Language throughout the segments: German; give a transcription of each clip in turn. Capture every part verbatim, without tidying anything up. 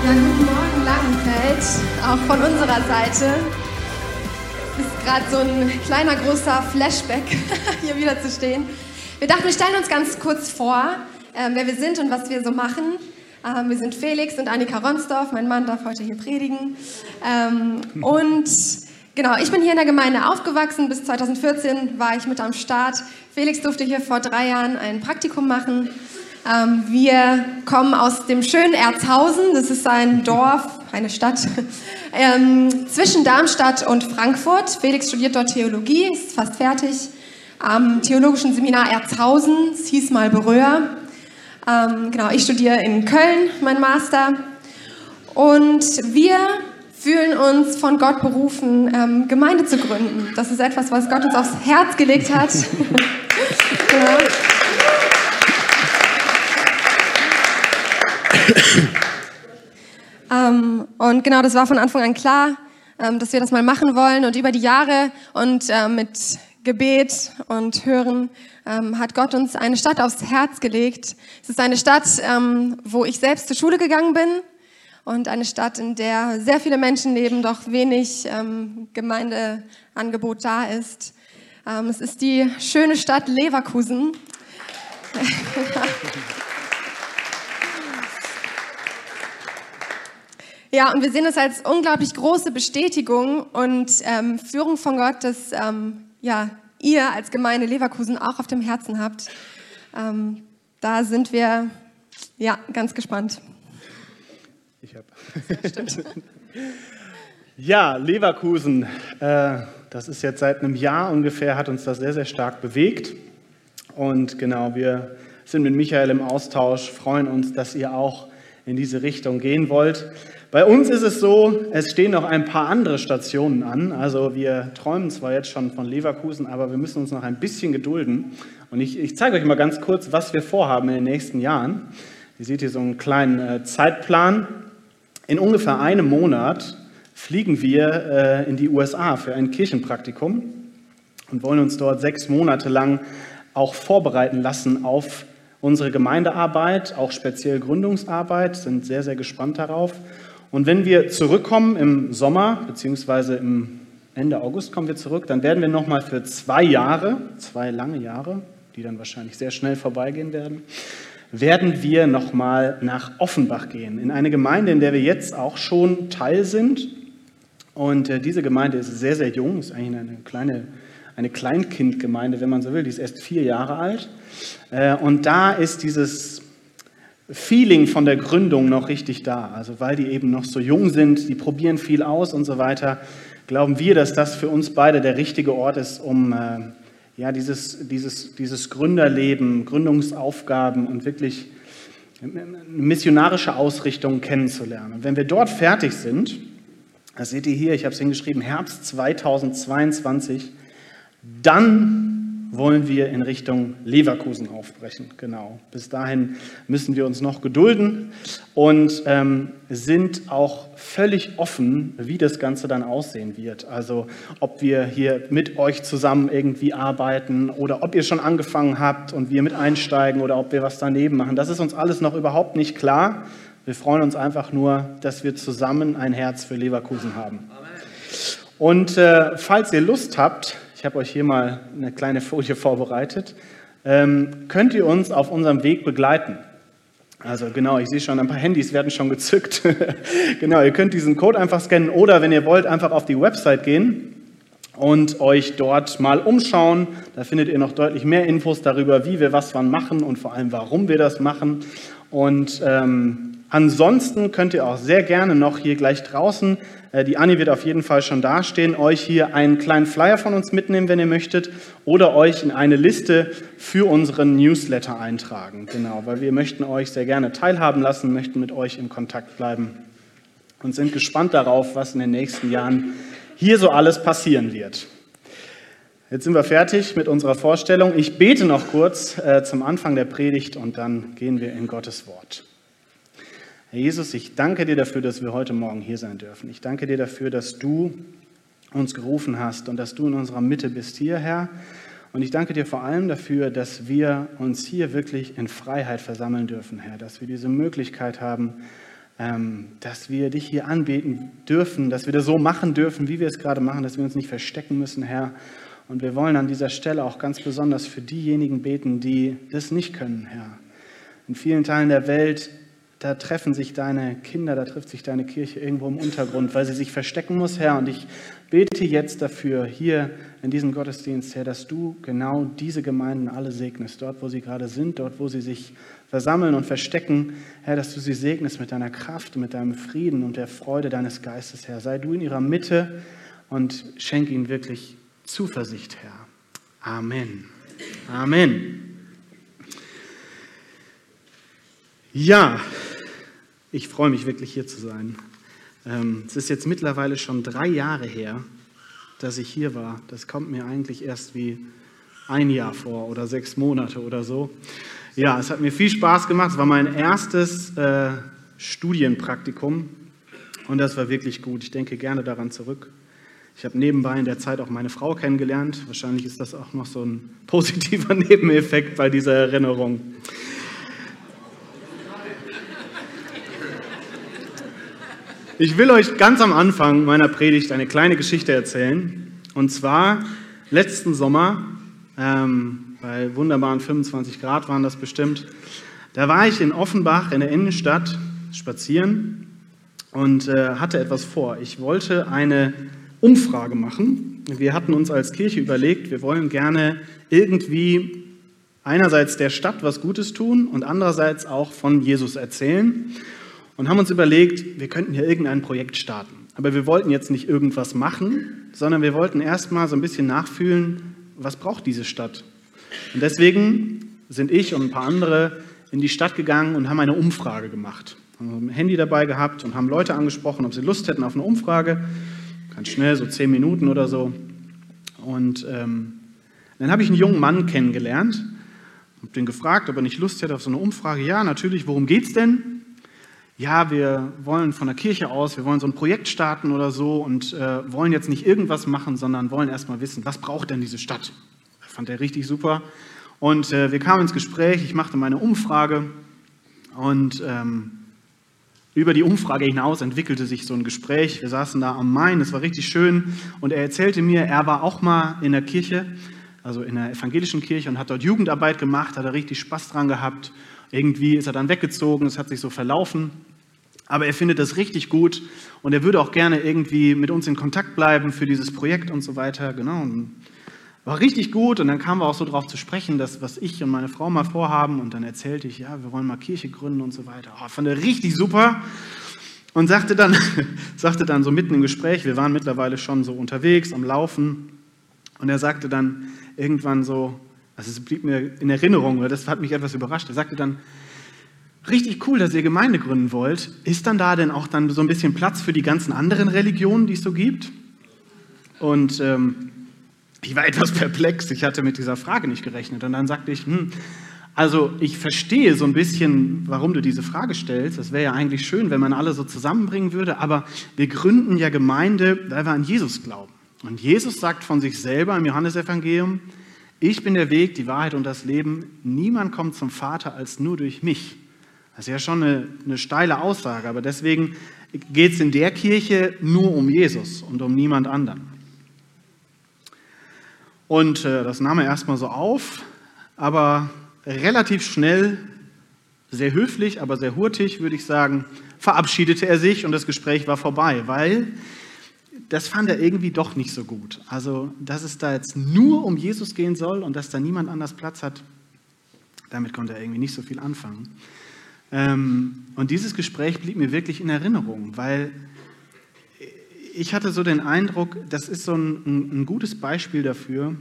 Ja, guten Morgen, Langenfeld, auch von unserer Seite. Es ist gerade so ein kleiner, großer Flashback, hier wieder zu stehen. Wir dachten, wir stellen uns ganz kurz vor, äh, wer wir sind und was wir so machen. Ähm, wir sind Felix und Annika Ronsdorf, mein Mann darf heute hier predigen. Ähm, und genau, ich bin hier in der Gemeinde aufgewachsen, bis zwanzig vierzehn war ich mit am Start. Felix durfte hier vor drei Jahren ein Praktikum machen. Ähm, wir kommen aus dem schönen Erzhausen, das ist ein Dorf, eine Stadt, ähm, zwischen Darmstadt und Frankfurt. Felix studiert dort Theologie, ist fast fertig, am Theologischen Seminar Erzhausen, es hieß mal Beröa. Ähm, genau, ich studiere in Köln, mein Master. Und wir fühlen uns von Gott berufen, ähm, Gemeinde zu gründen. Das ist etwas, was Gott uns aufs Herz gelegt hat. Genau. ähm, und genau, das war von Anfang an klar, ähm, dass wir das mal machen wollen. Und über die Jahre und äh, mit Gebet und Hören ähm, hat Gott uns eine Stadt aufs Herz gelegt. Es ist eine Stadt, ähm, wo ich selbst zur Schule gegangen bin und eine Stadt, in der sehr viele Menschen leben, doch wenig ähm, Gemeindeangebot da ist. Ähm, es ist die schöne Stadt Leverkusen. Ja, und wir sehen es als unglaublich große Bestätigung und ähm, Führung von Gott, dass ähm, ja, ihr als Gemeinde Leverkusen auch auf dem Herzen habt. Ähm, da sind wir ja, ganz gespannt. Ich hab. Stimmt. Ja, Leverkusen, äh, das ist jetzt seit einem Jahr ungefähr, hat uns das sehr, sehr stark bewegt. Und genau, wir sind mit Michael im Austausch, freuen uns, dass ihr auch in diese Richtung gehen wollt. Bei uns ist es so, es stehen noch ein paar andere Stationen an. Also wir träumen zwar jetzt schon von Leverkusen, aber wir müssen uns noch ein bisschen gedulden. Und ich, ich zeige euch mal ganz kurz, was wir vorhaben in den nächsten Jahren. Ihr seht hier so einen kleinen äh, Zeitplan. In ungefähr einem Monat fliegen wir äh, in die U S A für ein Kirchenpraktikum und wollen uns dort sechs Monate lang auch vorbereiten lassen auf unsere Gemeindearbeit, auch speziell Gründungsarbeit, sind sehr, sehr gespannt darauf. Und wenn wir zurückkommen im Sommer, beziehungsweise im Ende August kommen wir zurück, dann werden wir nochmal für zwei Jahre, zwei lange Jahre, die dann wahrscheinlich sehr schnell vorbeigehen werden, werden wir nochmal nach Offenbach gehen, in eine Gemeinde, in der wir jetzt auch schon Teil sind. Und äh, diese Gemeinde ist sehr, sehr jung, ist eigentlich eine kleine eine Kleinkindgemeinde, wenn man so will, die ist erst vier Jahre alt. Äh, und da ist dieses Feeling von der Gründung noch richtig da. Also weil die eben noch so jung sind, die probieren viel aus und so weiter, glauben wir, dass das für uns beide der richtige Ort ist, um äh, ja, dieses, dieses, dieses Gründerleben, Gründungsaufgaben und wirklich eine missionarische Ausrichtung kennenzulernen. Und wenn wir dort fertig sind, das seht ihr hier, ich habe es hingeschrieben, Herbst zweitausendzweiundzwanzig, dann wollen wir in Richtung Leverkusen aufbrechen. Genau. Bis dahin müssen wir uns noch gedulden und ähm, sind auch völlig offen, wie das Ganze dann aussehen wird. Also ob wir hier mit euch zusammen irgendwie arbeiten oder ob ihr schon angefangen habt und wir mit einsteigen oder ob wir was daneben machen. Das ist uns alles noch überhaupt nicht klar. Wir freuen uns einfach nur, dass wir zusammen ein Herz für Leverkusen haben. Und äh, falls ihr Lust habt, ich habe euch hier mal eine kleine Folie vorbereitet, ähm, könnt ihr uns auf unserem Weg begleiten. Also genau, ich sehe schon, ein paar Handys werden schon gezückt. Genau, ihr könnt diesen Code einfach scannen oder wenn ihr wollt, einfach auf die Website gehen und euch dort mal umschauen. Da findet ihr noch deutlich mehr Infos darüber, wie wir was wann machen und vor allem, warum wir das machen. Und ähm, ansonsten könnt ihr auch sehr gerne noch hier gleich draußen, äh, die Anni wird auf jeden Fall schon dastehen, euch hier einen kleinen Flyer von uns mitnehmen, wenn ihr möchtet, oder euch in eine Liste für unseren Newsletter eintragen. Genau, weil wir möchten euch sehr gerne teilhaben lassen, möchten mit euch in Kontakt bleiben und sind gespannt darauf, was in den nächsten Jahren hier so alles passieren wird. Jetzt sind wir fertig mit unserer Vorstellung. Ich bete noch kurz äh, zum Anfang der Predigt und dann gehen wir in Gottes Wort. Herr Jesus, ich danke dir dafür, dass wir heute Morgen hier sein dürfen. Ich danke dir dafür, dass du uns gerufen hast und dass du in unserer Mitte bist hier, Herr. Und ich danke dir vor allem dafür, dass wir uns hier wirklich in Freiheit versammeln dürfen, Herr. Dass wir diese Möglichkeit haben, ähm, dass wir dich hier anbeten dürfen, dass wir das so machen dürfen, wie wir es gerade machen, dass wir uns nicht verstecken müssen, Herr. Und wir wollen an dieser Stelle auch ganz besonders für diejenigen beten, die das nicht können, Herr. In vielen Teilen der Welt, da treffen sich deine Kinder, da trifft sich deine Kirche irgendwo im Untergrund, weil sie sich verstecken muss, Herr. Und ich bete jetzt dafür, hier in diesem Gottesdienst, Herr, dass du genau diese Gemeinden alle segnest, dort, wo sie gerade sind, dort, wo sie sich versammeln und verstecken, Herr, dass du sie segnest mit deiner Kraft, mit deinem Frieden und der Freude deines Geistes, Herr. Sei du in ihrer Mitte und schenk ihnen wirklich Zuversicht, Herr. Amen. Amen. Ja, ich freue mich wirklich hier zu sein. Ähm, es ist jetzt mittlerweile schon drei Jahre her, dass ich hier war. Das kommt mir eigentlich erst wie ein Jahr vor oder sechs Monate oder so. Ja, es hat mir viel Spaß gemacht. Es war mein erstes äh, Studienpraktikum und das war wirklich gut. Ich denke gerne daran zurück. Ich habe nebenbei in der Zeit auch meine Frau kennengelernt. Wahrscheinlich ist das auch noch so ein positiver Nebeneffekt bei dieser Erinnerung. Ich will euch ganz am Anfang meiner Predigt eine kleine Geschichte erzählen. Und zwar letzten Sommer, ähm, bei wunderbaren fünfundzwanzig Grad waren das bestimmt, da war ich in Offenbach in der Innenstadt spazieren und äh, hatte etwas vor. Ich wollte eine Umfrage machen. Wir hatten uns als Kirche überlegt, wir wollen gerne irgendwie einerseits der Stadt was Gutes tun und andererseits auch von Jesus erzählen und haben uns überlegt, wir könnten hier irgendein Projekt starten. Aber wir wollten jetzt nicht irgendwas machen, sondern wir wollten erstmal so ein bisschen nachfühlen, was braucht diese Stadt. Und deswegen sind ich und ein paar andere in die Stadt gegangen und haben eine Umfrage gemacht. Haben ein Handy dabei gehabt und haben Leute angesprochen, ob sie Lust hätten auf eine Umfrage. Ganz schnell, so zehn Minuten oder so. Und ähm, dann habe ich einen jungen Mann kennengelernt, habe den gefragt, ob er nicht Lust hätte auf so eine Umfrage. Ja, natürlich, worum geht's denn? Ja, wir wollen von der Kirche aus, wir wollen so ein Projekt starten oder so und äh, wollen jetzt nicht irgendwas machen, sondern wollen erstmal wissen, was braucht denn diese Stadt? Das fand er richtig super. Und äh, wir kamen ins Gespräch, ich machte meine Umfrage und ähm, über die Umfrage hinaus entwickelte sich so ein Gespräch. Wir saßen da am Main, das war richtig schön. Und er erzählte mir, er war auch mal in der Kirche, also in der evangelischen Kirche und hat dort Jugendarbeit gemacht, hat er richtig Spaß dran gehabt. Irgendwie ist er dann weggezogen, es hat sich so verlaufen. Aber er findet das richtig gut und er würde auch gerne irgendwie mit uns in Kontakt bleiben für dieses Projekt und so weiter. Genau. Und war richtig gut und dann kamen wir auch so drauf zu sprechen, dass, was ich und meine Frau mal vorhaben und dann erzählte ich, ja, wir wollen mal Kirche gründen und so weiter. Oh, fand er richtig super und sagte dann, sagte dann so mitten im Gespräch, wir waren mittlerweile schon so unterwegs, am Laufen und er sagte dann irgendwann so, also es blieb mir in Erinnerung, weil das hat mich etwas überrascht, er sagte dann, richtig cool, dass ihr Gemeinde gründen wollt, ist dann da denn auch dann so ein bisschen Platz für die ganzen anderen Religionen, die es so gibt? Und ähm, ich war etwas perplex, ich hatte mit dieser Frage nicht gerechnet. Und dann sagte ich, hm, also ich verstehe so ein bisschen, warum du diese Frage stellst. Das wäre ja eigentlich schön, wenn man alle so zusammenbringen würde. Aber wir gründen ja Gemeinde, weil wir an Jesus glauben. Und Jesus sagt von sich selber im Johannesevangelium, ich bin der Weg, die Wahrheit und das Leben. Niemand kommt zum Vater als nur durch mich. Das ist ja schon eine, eine steile Aussage. Aber deswegen geht es in der Kirche nur um Jesus und um niemand anderen. Und äh, das nahm er erstmal so auf, aber relativ schnell, sehr höflich, aber sehr hurtig, würde ich sagen, verabschiedete er sich und das Gespräch war vorbei, weil das fand er irgendwie doch nicht so gut. Also, dass es da jetzt nur um Jesus gehen soll und dass da niemand anders Platz hat, damit konnte er irgendwie nicht so viel anfangen. Ähm, und dieses Gespräch blieb mir wirklich in Erinnerung, weil ich hatte so den Eindruck, das ist so ein, ein, ein gutes Beispiel dafür,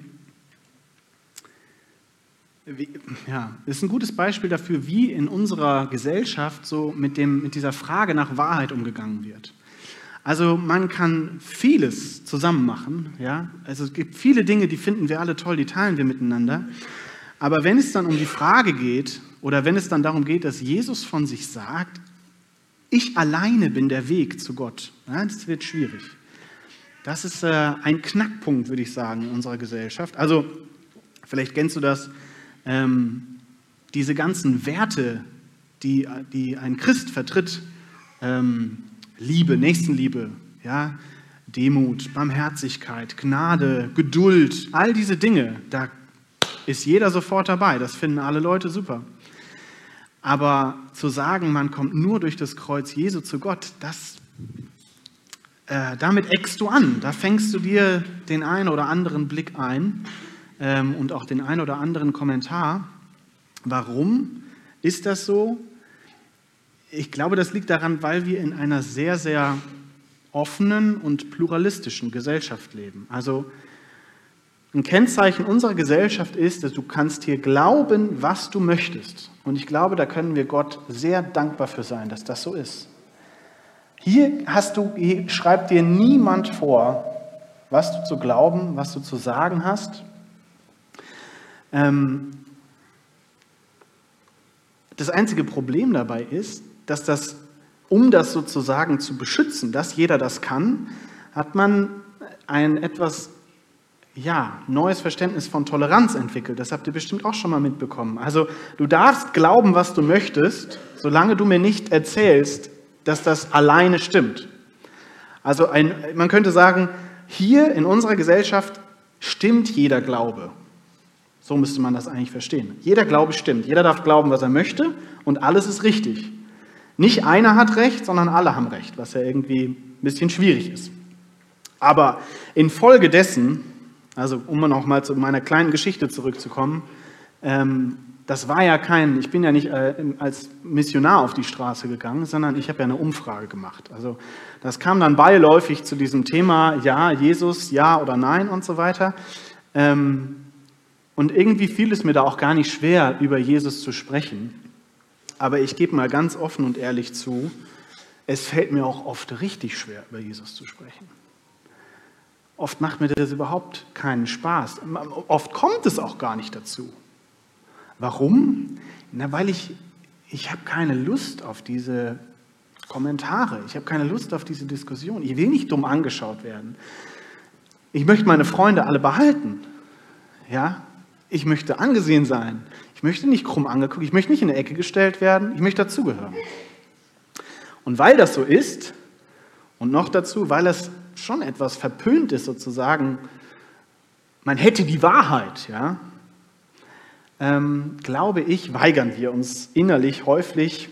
wie, ja, ist ein gutes Beispiel dafür, wie in unserer Gesellschaft so mit, dem, mit dieser Frage nach Wahrheit umgegangen wird. Also man kann vieles zusammen machen, ja, also es gibt viele Dinge, die finden wir alle toll, die teilen wir miteinander, aber wenn es dann um die Frage geht oder wenn es dann darum geht, dass Jesus von sich sagt, ich alleine bin der Weg zu Gott. Ja, das wird schwierig. Das ist äh, ein Knackpunkt, würde ich sagen, in unserer Gesellschaft. Also, vielleicht kennst du das, ähm, diese ganzen Werte, die, die ein Christ vertritt, ähm, Liebe, Nächstenliebe, ja, Demut, Barmherzigkeit, Gnade, Geduld, all diese Dinge, da ist jeder sofort dabei, das finden alle Leute super. Aber zu sagen, man kommt nur durch das Kreuz Jesu zu Gott, das, äh, damit eckst du an, da fängst du dir den einen oder anderen Blick ein ähm, und auch den einen oder anderen Kommentar. Warum ist das so? Ich glaube, das liegt daran, weil wir in einer sehr, sehr offenen und pluralistischen Gesellschaft leben. Also ein Kennzeichen unserer Gesellschaft ist, dass du kannst hier glauben, was du möchtest. Und ich glaube, da können wir Gott sehr dankbar für sein, dass das so ist. Hier hast du, hier schreibt dir niemand vor, was du zu glauben, was du zu sagen hast. Ähm, das einzige Problem dabei ist, dass das, um das sozusagen zu beschützen, dass jeder das kann, hat man ein etwas ja, neues Verständnis von Toleranz entwickelt. Das habt ihr bestimmt auch schon mal mitbekommen. Also du darfst glauben, was du möchtest, solange du mir nicht erzählst, dass das alleine stimmt. Also ein, man könnte sagen, hier in unserer Gesellschaft stimmt jeder Glaube. So müsste man das eigentlich verstehen. Jeder Glaube stimmt. Jeder darf glauben, was er möchte und alles ist richtig. Nicht einer hat Recht, sondern alle haben Recht, was ja irgendwie ein bisschen schwierig ist. Aber infolgedessen, also um noch mal zu meiner kleinen Geschichte zurückzukommen, ähm, das war ja kein, ich bin ja nicht äh, als Missionar auf die Straße gegangen, sondern ich habe ja eine Umfrage gemacht. Also das kam dann beiläufig zu diesem Thema, ja, Jesus, ja oder nein und so weiter. Ähm, und irgendwie fiel es mir da auch gar nicht schwer, über Jesus zu sprechen. Aber ich gebe mal ganz offen und ehrlich zu, es fällt mir auch oft richtig schwer, über Jesus zu sprechen. Oft macht mir das überhaupt keinen Spaß. Oft kommt es auch gar nicht dazu. Warum? Na, weil ich, ich habe keine Lust auf diese Kommentare. Ich habe keine Lust auf diese Diskussion. Ich will nicht dumm angeschaut werden. Ich möchte meine Freunde alle behalten. Ja? Ich möchte angesehen sein. Ich möchte nicht krumm angeguckt. Ich möchte nicht in eine Ecke gestellt werden. Ich möchte dazugehören. Und weil das so ist, und noch dazu, weil es schon etwas verpönt ist, sozusagen, man hätte die Wahrheit, ja, ähm, glaube ich, weigern wir uns innerlich häufig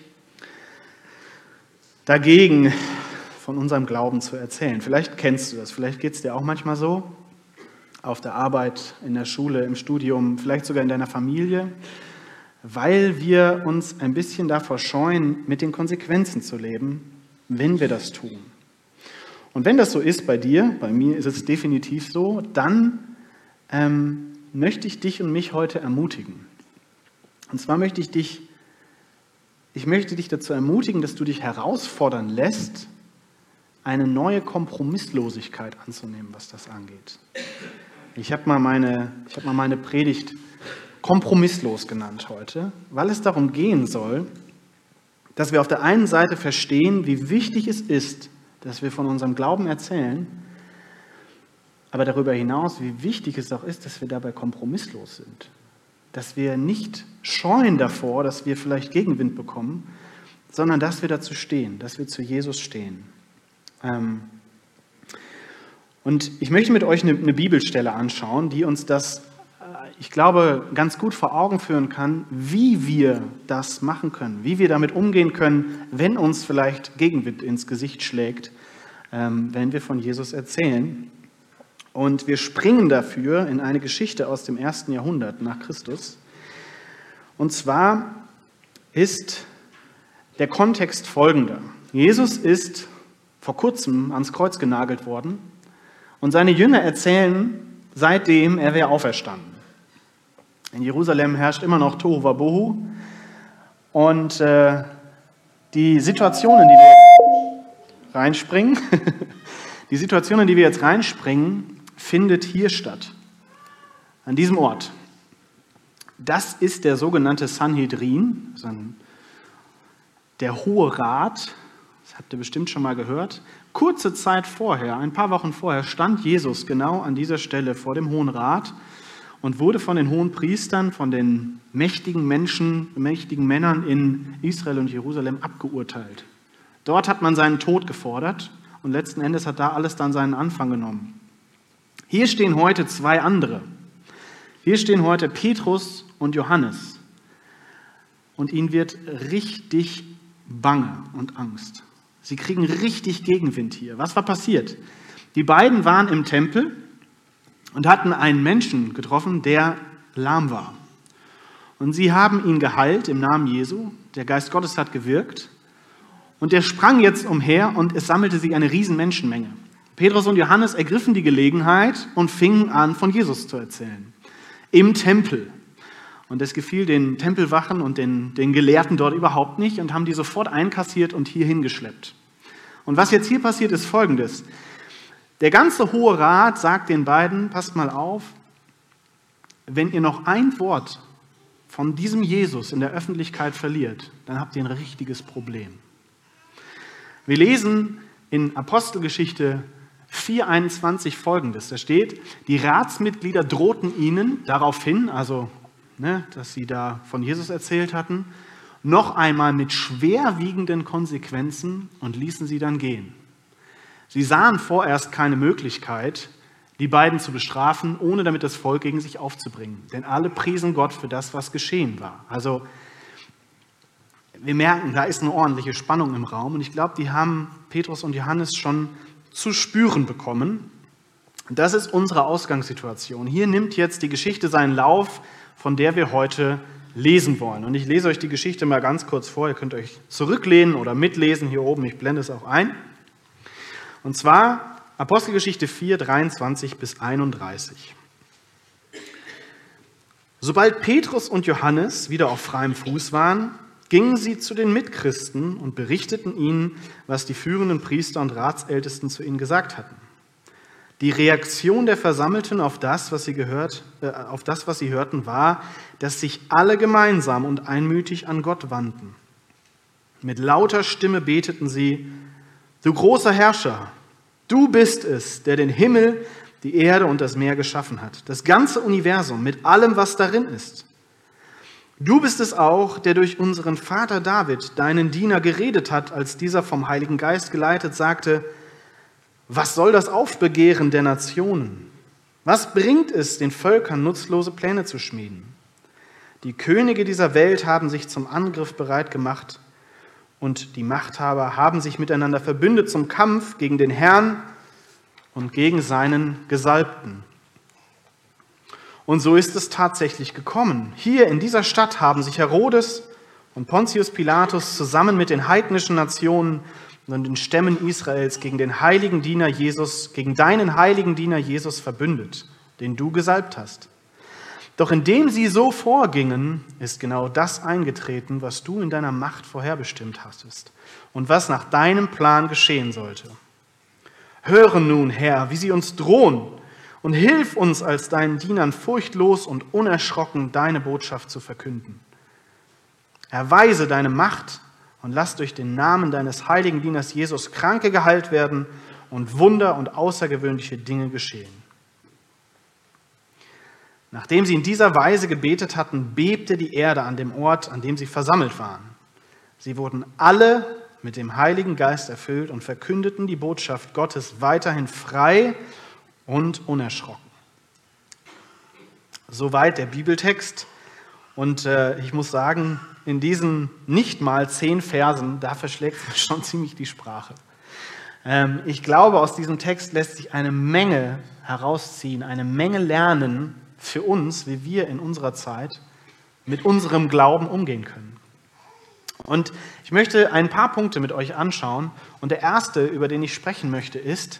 dagegen, von unserem Glauben zu erzählen. Vielleicht kennst du das, vielleicht geht es dir auch manchmal so, auf der Arbeit, in der Schule, im Studium, vielleicht sogar in deiner Familie, weil wir uns ein bisschen davor scheuen, mit den Konsequenzen zu leben, wenn wir das tun. Und wenn das so ist bei dir, bei mir ist es definitiv so, dann ähm, möchte ich dich und mich heute ermutigen. Und zwar möchte ich dich, ich möchte dich dazu ermutigen, dass du dich herausfordern lässt, eine neue Kompromisslosigkeit anzunehmen, was das angeht. Ich habe mal meine, ich habe mal meine Predigt kompromisslos genannt heute, weil es darum gehen soll, dass wir auf der einen Seite verstehen, wie wichtig es ist, dass wir von unserem Glauben erzählen, aber darüber hinaus, wie wichtig es auch ist, dass wir dabei kompromisslos sind. Dass wir nicht scheuen davor, dass wir vielleicht Gegenwind bekommen, sondern dass wir dazu stehen, dass wir zu Jesus stehen. Und ich möchte mit euch eine Bibelstelle anschauen, die uns das, ich glaube, ganz gut vor Augen führen kann, wie wir das machen können, wie wir damit umgehen können, wenn uns vielleicht Gegenwind ins Gesicht schlägt, wenn wir von Jesus erzählen. Und wir springen dafür in eine Geschichte aus dem ersten Jahrhundert nach Christus. Und zwar ist der Kontext folgender. Jesus ist vor kurzem ans Kreuz genagelt worden und seine Jünger erzählen seitdem, er wäre auferstanden. In Jerusalem herrscht immer noch Tohu Wabohu und äh, die Situationen, die wir jetzt reinspringen, die Situationen, die wir jetzt reinspringen, findet hier statt, an diesem Ort. Das ist der sogenannte Sanhedrin, der Hohe Rat, das habt ihr bestimmt schon mal gehört. Kurze Zeit vorher, ein paar Wochen vorher, stand Jesus genau an dieser Stelle vor dem Hohen Rat und wurde von den hohen Priestern, von den mächtigen Menschen, mächtigen Männern in Israel und Jerusalem abgeurteilt. Dort hat man seinen Tod gefordert und letzten Endes hat da alles dann seinen Anfang genommen. Hier stehen heute zwei andere. Hier stehen heute Petrus und Johannes. Und ihnen wird richtig bange und Angst. Sie kriegen richtig Gegenwind hier. Was war passiert? Die beiden waren im Tempel und hatten einen Menschen getroffen, der lahm war. Und sie haben ihn geheilt im Namen Jesu. Der Geist Gottes hat gewirkt. Und der sprang jetzt umher und es sammelte sich eine riesen Menschenmenge. Petrus und Johannes ergriffen die Gelegenheit und fingen an, von Jesus zu erzählen. Im Tempel. Und das gefiel den Tempelwachen und den, den Gelehrten dort überhaupt nicht und haben die sofort einkassiert und hier hingeschleppt. Und was jetzt hier passiert, ist Folgendes. Der ganze Hohe Rat sagt den beiden, passt mal auf, wenn ihr noch ein Wort von diesem Jesus in der Öffentlichkeit verliert, dann habt ihr ein richtiges Problem. Wir lesen in Apostelgeschichte vier einundzwanzig Folgendes. Da steht, die Ratsmitglieder drohten ihnen daraufhin, also ne, dass sie da von Jesus erzählt hatten, noch einmal mit schwerwiegenden Konsequenzen und ließen sie dann gehen. Sie sahen vorerst keine Möglichkeit, die beiden zu bestrafen, ohne damit das Volk gegen sich aufzubringen. Denn alle priesen Gott für das, was geschehen war. Also wir merken, da ist eine ordentliche Spannung im Raum. Und ich glaube, die haben Petrus und Johannes schon zu spüren bekommen. Das ist unsere Ausgangssituation. Hier nimmt jetzt die Geschichte seinen Lauf, von der wir heute lesen wollen. Und ich lese euch die Geschichte mal ganz kurz vor. Ihr könnt euch zurücklehnen oder mitlesen hier oben. Ich blende es auch ein. Und zwar Apostelgeschichte vier, dreiundzwanzig bis einunddreißig. Sobald Petrus und Johannes wieder auf freiem Fuß waren, gingen sie zu den Mitchristen und berichteten ihnen, was die führenden Priester und Ratsältesten zu ihnen gesagt hatten. Die Reaktion der Versammelten auf das, was sie gehört, äh, auf das, was sie hörten, war, dass sich alle gemeinsam und einmütig an Gott wandten. Mit lauter Stimme beteten sie: Du großer Herrscher, du bist es, der den Himmel, die Erde und das Meer geschaffen hat, das ganze Universum mit allem, was darin ist. Du bist es auch, der durch unseren Vater David, deinen Diener, geredet hat, als dieser vom Heiligen Geist geleitet sagte: Was soll das Aufbegehren der Nationen? Was bringt es, den Völkern nutzlose Pläne zu schmieden? Die Könige dieser Welt haben sich zum Angriff bereit gemacht und die Machthaber haben sich miteinander verbündet zum Kampf gegen den Herrn und gegen seinen Gesalbten. Und so ist es tatsächlich gekommen. Hier in dieser Stadt haben sich Herodes und Pontius Pilatus zusammen mit den heidnischen Nationen und den Stämmen Israels gegen den heiligen Diener Jesus, gegen deinen heiligen Diener Jesus verbündet, den du gesalbt hast. Doch indem sie so vorgingen, ist genau das eingetreten, was du in deiner Macht vorherbestimmt hattest und was nach deinem Plan geschehen sollte. Höre nun, Herr, wie sie uns drohen, und hilf uns als deinen Dienern furchtlos und unerschrocken deine Botschaft zu verkünden. Erweise deine Macht und lass durch den Namen deines heiligen Dieners Jesus Kranke geheilt werden und Wunder und außergewöhnliche Dinge geschehen. Nachdem sie in dieser Weise gebetet hatten, bebte die Erde an dem Ort, an dem sie versammelt waren. Sie wurden alle mit dem Heiligen Geist erfüllt und verkündeten die Botschaft Gottes weiterhin frei und unerschrocken. Soweit der Bibeltext. Und äh, ich muss sagen, in diesen nicht mal zehn Versen, da verschlägt es schon ziemlich die Sprache. Ähm, ich glaube, aus diesem Text lässt sich eine Menge herausziehen, eine Menge lernen für uns, wie wir in unserer Zeit mit unserem Glauben umgehen können. Und ich möchte ein paar Punkte mit euch anschauen. Und der erste, über den ich sprechen möchte, ist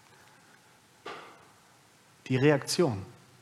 die Reaktion.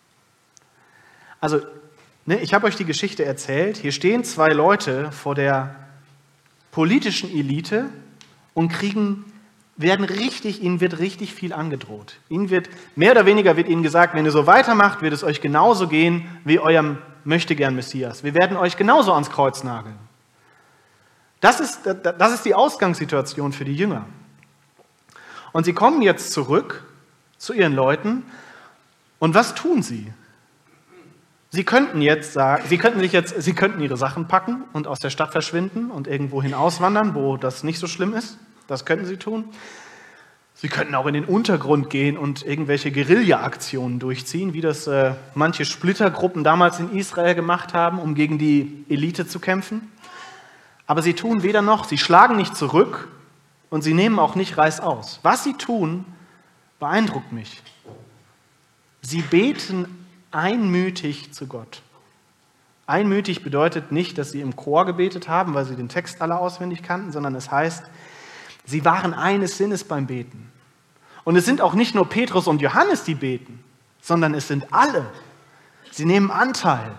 Also, ne, ich habe euch die Geschichte erzählt. Hier stehen zwei Leute vor der politischen Elite und kriegen, werden richtig, ihnen wird richtig viel angedroht. Ihnen wird, mehr oder weniger wird ihnen gesagt, wenn ihr so weitermacht, wird es euch genauso gehen wie eurem Möchtegern Messias. Wir werden euch genauso ans Kreuz nageln. Das ist, das ist die Ausgangssituation für die Jünger. Und sie kommen jetzt zurück zu ihren Leuten. Und was tun sie? Sie könnten jetzt sagen, sie könnten sich jetzt, sie könnten ihre Sachen packen und aus der Stadt verschwinden und irgendwohin auswandern, wo das nicht so schlimm ist. Das könnten sie tun. Sie könnten auch in den Untergrund gehen und irgendwelche Guerilla-Aktionen durchziehen, wie das äh, manche Splittergruppen damals in Israel gemacht haben, um gegen die Elite zu kämpfen. Aber sie tun weder noch, sie schlagen nicht zurück und sie nehmen auch nicht reißaus. Was sie tun, beeindruckt mich. Sie beten einmütig zu Gott. Einmütig bedeutet nicht, dass sie im Chor gebetet haben, weil sie den Text alle auswendig kannten, sondern es heißt, sie waren eines Sinnes beim Beten. Und es sind auch nicht nur Petrus und Johannes, die beten, sondern es sind alle. Sie nehmen Anteil.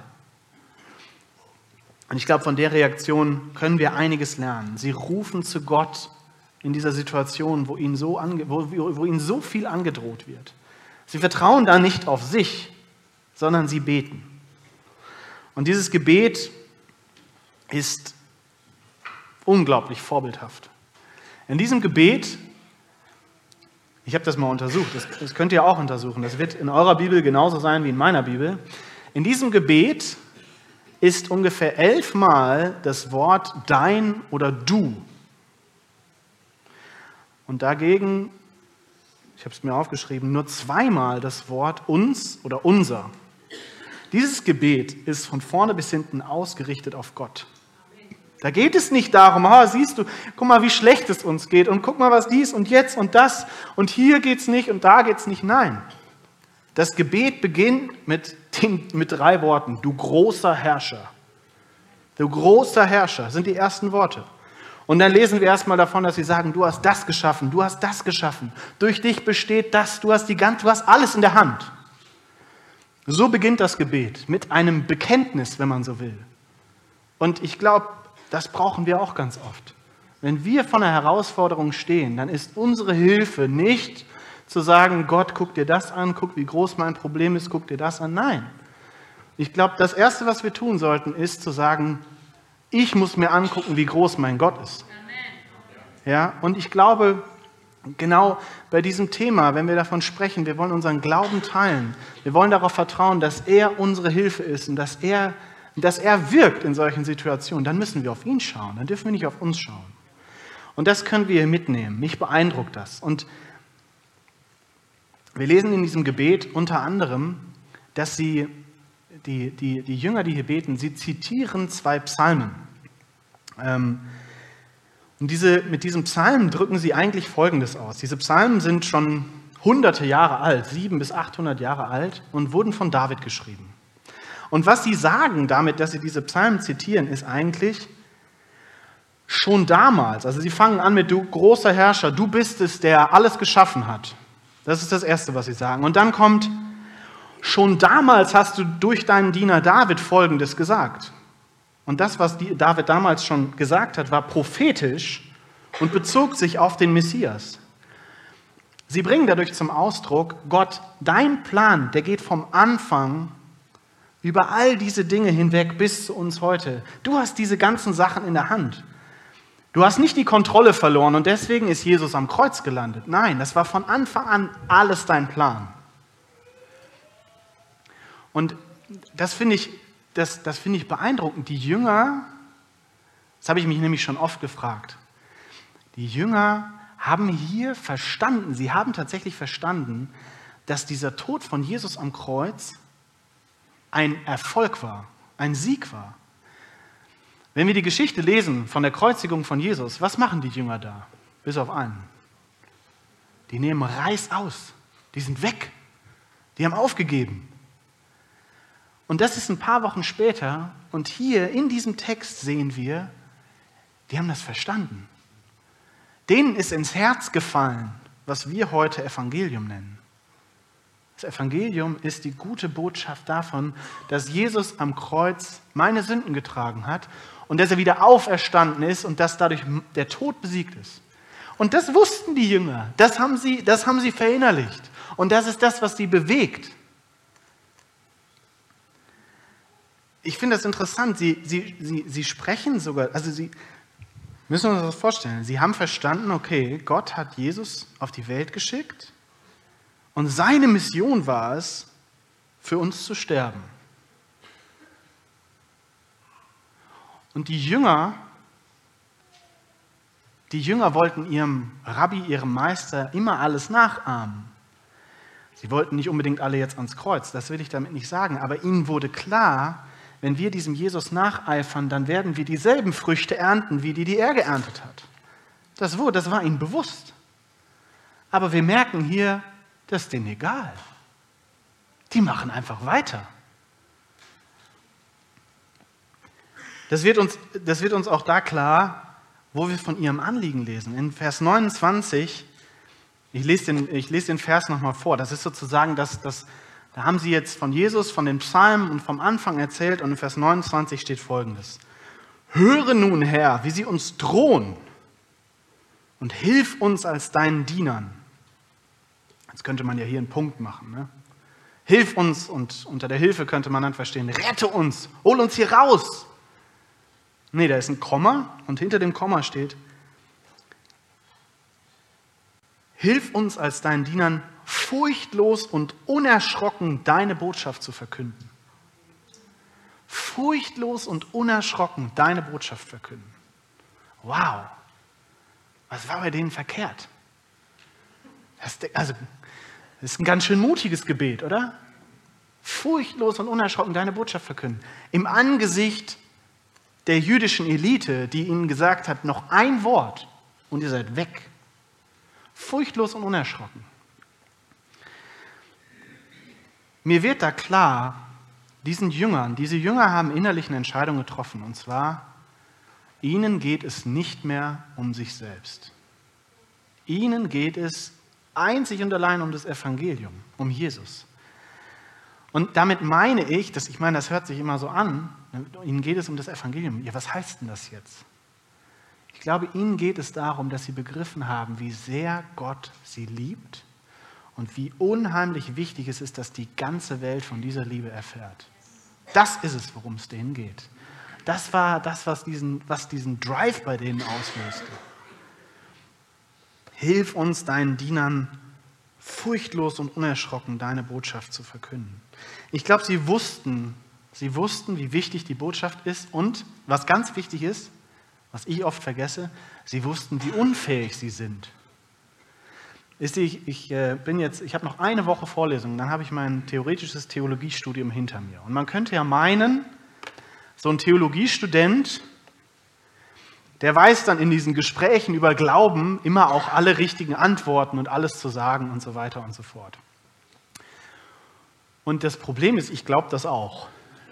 Und ich glaube, von der Reaktion können wir einiges lernen. Sie rufen zu Gott in dieser Situation, wo ihnen so, ange- wo, wo ihnen so viel angedroht wird. Sie vertrauen da nicht auf sich, sondern sie beten. Und dieses Gebet ist unglaublich vorbildhaft. In diesem Gebet, ich habe das mal untersucht, das, das könnt ihr auch untersuchen, das wird in eurer Bibel genauso sein wie in meiner Bibel. In diesem Gebet ist ungefähr elfmal das Wort dein oder du. Und dagegen, ich habe es mir aufgeschrieben, nur zweimal das Wort uns oder unser. Dieses Gebet ist von vorne bis hinten ausgerichtet auf Gott. Da geht es nicht darum, oh, siehst du, guck mal, wie schlecht es uns geht und guck mal, was dies und jetzt und das und hier geht's nicht und da geht's nicht. Nein, das Gebet beginnt mit, den, mit drei Worten. Du großer Herrscher. Du großer Herrscher sind die ersten Worte. Und dann lesen wir erstmal davon, dass sie sagen, du hast das geschaffen, du hast das geschaffen. Durch dich besteht das, du hast, die, du hast alles in der Hand. So beginnt das Gebet, mit einem Bekenntnis, wenn man so will. Und ich glaube, das brauchen wir auch ganz oft. Wenn wir vor einer Herausforderung stehen, dann ist unsere Hilfe nicht zu sagen, Gott, guck dir das an, guck, wie groß mein Problem ist, guck dir das an. Nein. Ich glaube, das Erste, was wir tun sollten, ist zu sagen, ich muss mir angucken, wie groß mein Gott ist. Ja, und ich glaube, genau bei diesem Thema, wenn wir davon sprechen, wir wollen unseren Glauben teilen. Wir wollen darauf vertrauen, dass er unsere Hilfe ist und dass er, dass er wirkt in solchen Situationen. Dann müssen wir auf ihn schauen, dann dürfen wir nicht auf uns schauen. Und das können wir mitnehmen. Mich beeindruckt das. Und wir lesen in diesem Gebet unter anderem, dass sie, die, die, die Jünger, die hier beten, sie zitieren zwei Psalmen. Ähm, Und diese, mit diesem Psalm drücken sie eigentlich Folgendes aus. Diese Psalmen sind schon hunderte Jahre alt, sieben bis achthundert Jahre alt und wurden von David geschrieben. Und was sie sagen damit, dass sie diese Psalmen zitieren, ist eigentlich schon damals, also sie fangen an mit du großer Herrscher, du bist es, der alles geschaffen hat. Das ist das Erste, was sie sagen. Und dann kommt, schon damals hast du durch deinen Diener David Folgendes gesagt. Und das, was David damals schon gesagt hat, war prophetisch und bezog sich auf den Messias. Sie bringen dadurch zum Ausdruck, Gott, dein Plan, der geht vom Anfang über all diese Dinge hinweg bis zu uns heute. Du hast diese ganzen Sachen in der Hand. Du hast nicht die Kontrolle verloren und deswegen ist Jesus am Kreuz gelandet. Nein, das war von Anfang an alles dein Plan. Und das finde ich Das, das finde ich beeindruckend. Die Jünger, das habe ich mich nämlich schon oft gefragt, die Jünger haben hier verstanden, sie haben tatsächlich verstanden, dass dieser Tod von Jesus am Kreuz ein Erfolg war, ein Sieg war. Wenn wir die Geschichte lesen von der Kreuzigung von Jesus, was machen die Jünger da? Bis auf einen. Die nehmen Reis aus, die sind weg, die haben aufgegeben. Und das ist ein paar Wochen später und hier in diesem Text sehen wir, die haben das verstanden. Denen ist ins Herz gefallen, was wir heute Evangelium nennen. Das Evangelium ist die gute Botschaft davon, dass Jesus am Kreuz meine Sünden getragen hat und dass er wieder auferstanden ist und dass dadurch der Tod besiegt ist. Und das wussten die Jünger, das haben sie, das haben sie verinnerlicht. Und das ist das, was sie bewegt. Ich finde das interessant, sie, sie, sie, sie sprechen sogar, also sie müssen uns das vorstellen, sie haben verstanden, okay, Gott hat Jesus auf die Welt geschickt und seine Mission war es, für uns zu sterben. Und die Jünger, Die Jünger wollten ihrem Rabbi, ihrem Meister immer alles nachahmen. Sie wollten nicht unbedingt alle jetzt ans Kreuz, das will ich damit nicht sagen, aber ihnen wurde klar, wenn wir diesem Jesus nacheifern, dann werden wir dieselben Früchte ernten, wie die, die er geerntet hat. Das, wurde, das war ihnen bewusst. Aber wir merken hier, das ist denen egal. Die machen einfach weiter. Das wird uns, das wird uns auch da klar, wo wir von ihrem Anliegen lesen. In Vers neunundzwanzig, ich lese den, ich lese den Vers nochmal vor, das ist sozusagen, das, das, da haben sie jetzt von Jesus, von den Psalmen und vom Anfang erzählt und in Vers neunundzwanzig steht Folgendes. Höre nun, Herr, wie sie uns drohen und hilf uns als deinen Dienern. Jetzt könnte man ja hier einen Punkt machen. Ne? Hilf uns, und unter der Hilfe könnte man dann verstehen, rette uns, hol uns hier raus. Nee, da ist ein Komma und hinter dem Komma steht, hilf uns als deinen Dienern furchtlos und unerschrocken deine Botschaft zu verkünden. Furchtlos und unerschrocken deine Botschaft verkünden. Wow, was war bei denen verkehrt? Das, also, das ist ein ganz schön mutiges Gebet, oder? Furchtlos und unerschrocken deine Botschaft verkünden. Im Angesicht der jüdischen Elite, die ihnen gesagt hat, noch ein Wort und ihr seid weg. Furchtlos und unerschrocken. Mir wird da klar, diesen Jüngern, diese Jünger haben innerlich eine Entscheidung getroffen, und zwar, ihnen geht es nicht mehr um sich selbst. Ihnen geht es einzig und allein um das Evangelium, um Jesus. Und damit meine ich, dass ich meine, das hört sich immer so an, ihnen geht es um das Evangelium. Ja, was heißt denn das jetzt? Ich glaube, ihnen geht es darum, dass sie begriffen haben, wie sehr Gott sie liebt und wie unheimlich wichtig es ist, dass die ganze Welt von dieser Liebe erfährt. Das ist es, worum es denen geht. Das war das, was diesen, was diesen Drive bei denen auslöste. Hilf uns, deinen Dienern, furchtlos und unerschrocken deine Botschaft zu verkünden. Ich glaube, sie wussten, sie wussten, wie wichtig die Botschaft ist und, was ganz wichtig ist, was ich oft vergesse, sie wussten, wie unfähig sie sind. Ich, ich, bin jetzt, ich habe noch eine Woche Vorlesung, dann habe ich mein theoretisches Theologiestudium hinter mir. Und man könnte ja meinen, so ein Theologiestudent, der weiß dann in diesen Gesprächen über Glauben immer auch alle richtigen Antworten und alles zu sagen und so weiter und so fort. Und das Problem ist, ich glaube das auch.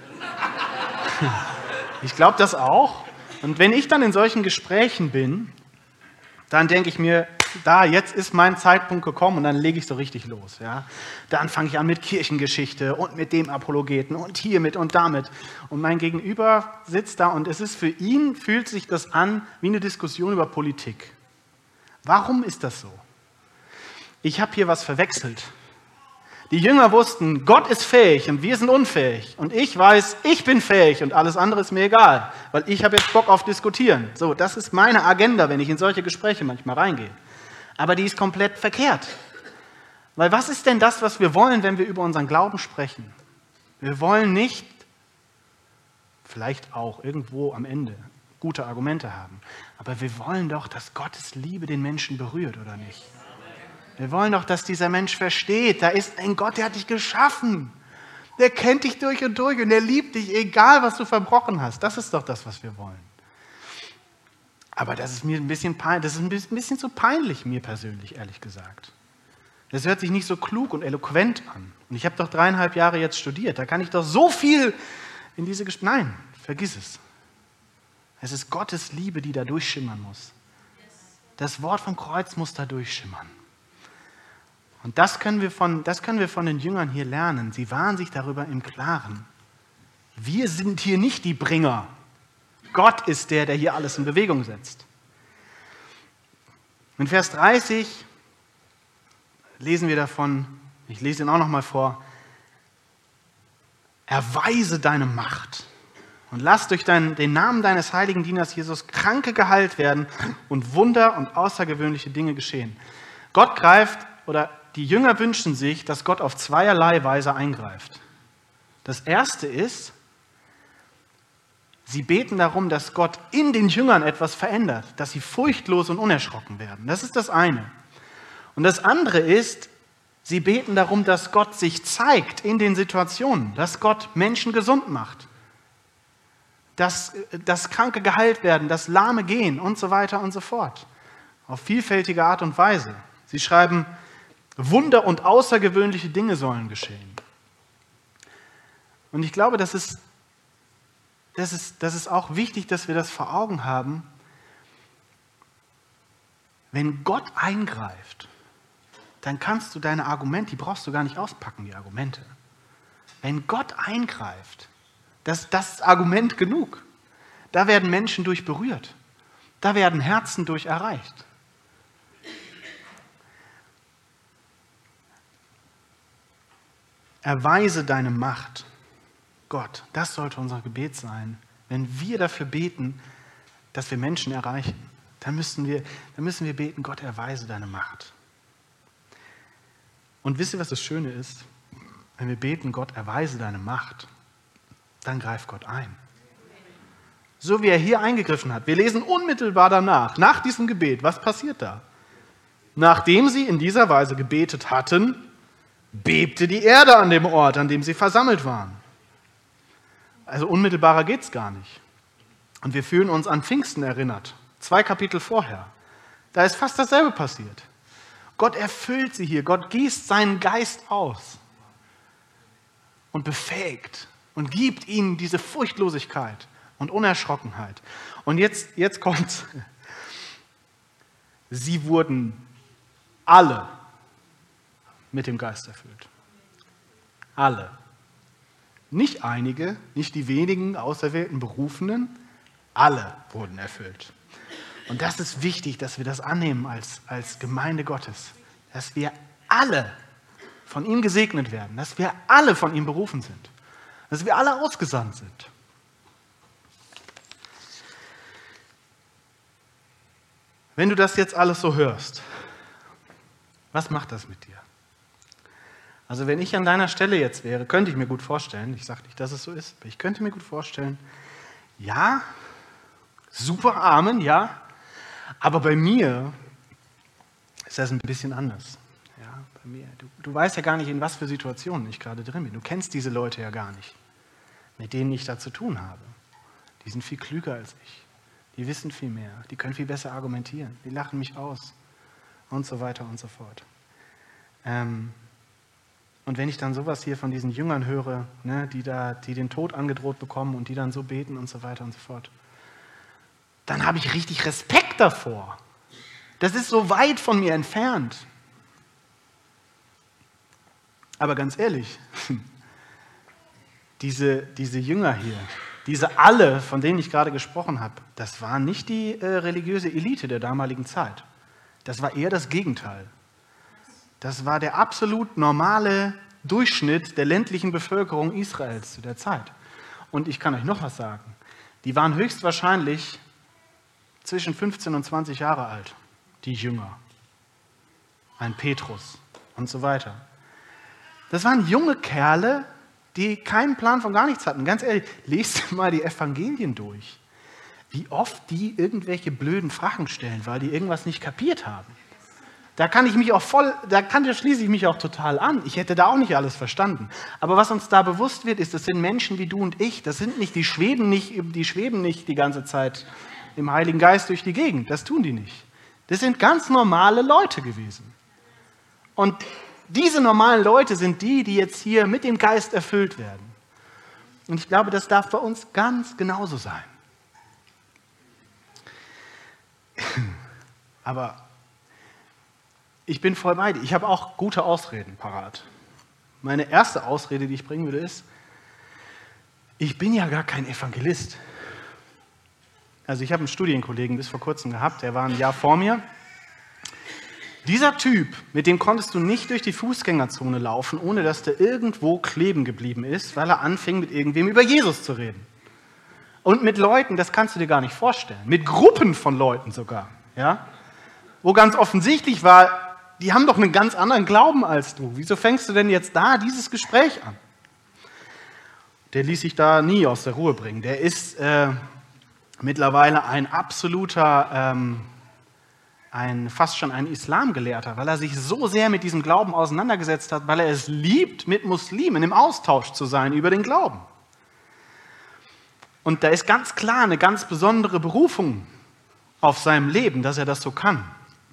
Ich glaube das auch. Und wenn ich dann in solchen Gesprächen bin, dann denke ich mir, da, jetzt ist mein Zeitpunkt gekommen und dann lege ich so richtig los. Ja? Dann fange ich an mit Kirchengeschichte und mit dem Apologeten und hiermit und damit. Und mein Gegenüber sitzt da und es ist für ihn, fühlt sich das an wie eine Diskussion über Politik. Warum ist das so? Ich habe hier was verwechselt. Die Jünger wussten, Gott ist fähig und wir sind unfähig. Und ich weiß, ich bin fähig und alles andere ist mir egal, weil ich habe jetzt Bock auf Diskutieren. So, das ist meine Agenda, wenn ich in solche Gespräche manchmal reingehe. Aber die ist komplett verkehrt. Weil was ist denn das, was wir wollen, wenn wir über unseren Glauben sprechen? Wir wollen nicht, vielleicht auch irgendwo am Ende, gute Argumente haben. Aber wir wollen doch, dass Gottes Liebe den Menschen berührt, oder nicht? Wir wollen doch, dass dieser Mensch versteht, da ist ein Gott, der hat dich geschaffen. Der kennt dich durch und durch und der liebt dich, egal was du verbrochen hast. Das ist doch das, was wir wollen. Aber das ist mir ein bisschen peinlich, das ist ein bisschen zu peinlich, mir persönlich, ehrlich gesagt. Das hört sich nicht so klug und eloquent an. Und ich habe doch dreieinhalb Jahre jetzt studiert, da kann ich doch so viel in diese Gespräche... Nein, vergiss es. Es ist Gottes Liebe, die da durchschimmern muss. Das Wort vom Kreuz muss da durchschimmern. Und das können wir von, das können wir von den Jüngern hier lernen. Sie waren sich darüber im Klaren. Wir sind hier nicht die Bringer. Gott ist der, der hier alles in Bewegung setzt. In Vers dreißig lesen wir davon, ich lese ihn auch noch mal vor, erweise deine Macht und lass durch dein, den Namen deines heiligen Dieners Jesus Kranke geheilt werden und Wunder und außergewöhnliche Dinge geschehen. Gott greift, oder die Jünger wünschen sich, dass Gott auf zweierlei Weise eingreift. Das erste ist, Sie beten darum, dass Gott in den Jüngern etwas verändert, dass sie furchtlos und unerschrocken werden. Das ist das eine. Und das andere ist, sie beten darum, dass Gott sich zeigt in den Situationen, dass Gott Menschen gesund macht, dass, dass Kranke geheilt werden, dass Lahme gehen und so weiter und so fort. Auf vielfältige Art und Weise. Sie schreiben, Wunder und außergewöhnliche Dinge sollen geschehen. Und ich glaube, das ist, das ist, das ist auch wichtig, dass wir das vor Augen haben. Wenn Gott eingreift, dann kannst du deine Argumente, die brauchst du gar nicht auspacken, die Argumente. Wenn Gott eingreift, das, das ist Argument genug. Da werden Menschen durch berührt. Da werden Herzen durch erreicht. Erweise deine Macht, Gott. Das sollte unser Gebet sein. Wenn wir dafür beten, dass wir Menschen erreichen, dann müssen wir, dann müssen wir beten, Gott, erweise deine Macht. Und wisst ihr, was das Schöne ist? Wenn wir beten, Gott, erweise deine Macht, dann greift Gott ein. So wie er hier eingegriffen hat. Wir lesen unmittelbar danach, nach diesem Gebet. Was passiert da? Nachdem sie in dieser Weise gebetet hatten, bebte die Erde an dem Ort, an dem sie versammelt waren. Also unmittelbarer geht es gar nicht. Und wir fühlen uns an Pfingsten erinnert, zwei Kapitel vorher. Da ist fast dasselbe passiert. Gott erfüllt sie hier, Gott gießt seinen Geist aus und befähigt und gibt ihnen diese Furchtlosigkeit und Unerschrockenheit. Und jetzt, jetzt kommt's. Sie wurden alle mit dem Geist erfüllt. Alle. Nicht einige, nicht die wenigen auserwählten Berufenen, alle wurden erfüllt. Und das ist wichtig, dass wir das annehmen als, als Gemeinde Gottes. Dass wir alle von ihm gesegnet werden, dass wir alle von ihm berufen sind, dass wir alle ausgesandt sind. Wenn du das jetzt alles so hörst, was macht das mit dir? Also wenn ich an deiner Stelle jetzt wäre, könnte ich mir gut vorstellen, ich sage nicht, dass es so ist, aber ich könnte mir gut vorstellen, ja, super Amen, ja, aber bei mir ist das ein bisschen anders. Ja, bei mir. Du, du weißt ja gar nicht, in was für Situationen ich gerade drin bin. Du kennst diese Leute ja gar nicht, mit denen ich da zu tun habe. Die sind viel klüger als ich. Die wissen viel mehr. Die können viel besser argumentieren. Die lachen mich aus. Und so weiter und so fort. Ähm, und wenn ich dann sowas hier von diesen Jüngern höre, ne, die, da, die den Tod angedroht bekommen und die dann so beten und so weiter und so fort, dann habe ich richtig Respekt davor. Das ist so weit von mir entfernt. Aber ganz ehrlich, diese, diese Jünger hier, diese alle, von denen ich gerade gesprochen habe, das war nicht die äh, religiöse Elite der damaligen Zeit. Das war eher das Gegenteil. Das war der absolut normale Durchschnitt der ländlichen Bevölkerung Israels zu der Zeit. Und ich kann euch noch was sagen. Die waren höchstwahrscheinlich zwischen fünfzehn und zwanzig Jahre alt, die Jünger. Ein Petrus und so weiter. Das waren junge Kerle, die keinen Plan von gar nichts hatten. Ganz ehrlich, lest mal die Evangelien durch. Wie oft die irgendwelche blöden Fragen stellen, weil die irgendwas nicht kapiert haben. Da kann ich mich auch voll, da, kann, da schließe ich mich auch total an. Ich hätte da auch nicht alles verstanden. Aber was uns da bewusst wird, ist, das sind Menschen wie du und ich. Das sind nicht, die schweben nicht, die schweben nicht die ganze Zeit im Heiligen Geist durch die Gegend. Das tun die nicht. Das sind ganz normale Leute gewesen. Und diese normalen Leute sind die, die jetzt hier mit dem Geist erfüllt werden. Und ich glaube, das darf bei uns ganz genauso sein. Aber ich bin voll bei dir. Ich habe auch gute Ausreden parat. Meine erste Ausrede, die ich bringen würde, ist, ich bin ja gar kein Evangelist. Also ich habe einen Studienkollegen bis vor kurzem gehabt, der war ein Jahr vor mir. Dieser Typ, mit dem konntest du nicht durch die Fußgängerzone laufen, ohne dass der irgendwo kleben geblieben ist, weil er anfing, mit irgendwem über Jesus zu reden. Und mit Leuten, das kannst du dir gar nicht vorstellen, mit Gruppen von Leuten sogar, ja? Wo ganz offensichtlich war, die haben doch einen ganz anderen Glauben als du. Wieso fängst du denn jetzt da dieses Gespräch an? der ließ sich da nie aus der Ruhe bringen. Der ist äh, mittlerweile ein absoluter, ähm, ein, fast schon ein Islamgelehrter, weil er sich so sehr mit diesem Glauben auseinandergesetzt hat, weil er es liebt, mit Muslimen im Austausch zu sein über den Glauben. Und da ist ganz klar eine ganz besondere Berufung auf seinem Leben, dass er das so kann.